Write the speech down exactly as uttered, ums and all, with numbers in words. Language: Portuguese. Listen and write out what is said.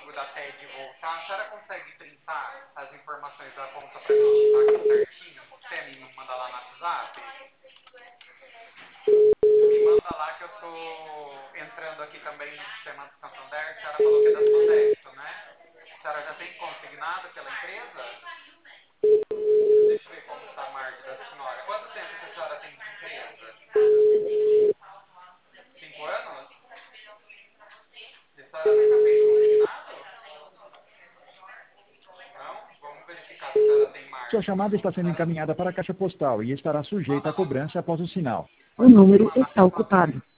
código da T E D voltar, a senhora consegue printar as informações da conta para mim, tá aqui certinho? Você me manda lá no WhatsApp? Me manda lá que eu tô entrando aqui também no sistema do Santander. A senhora falou que é da Sodexo, né? A senhora já tem consignado pela empresa? Deixa eu ver como está a margem da senhora. Quanto tempo que a senhora tem de empresa? Cinco anos? E a senhora nunca fez consignado? Não? Vamos verificar se a senhora tem Sua margem. chamada está sendo encaminhada para a caixa postal e estará sujeita Manda a logo. cobrança após o sinal. O Pode número confirmar na está mesma vez. ocupado.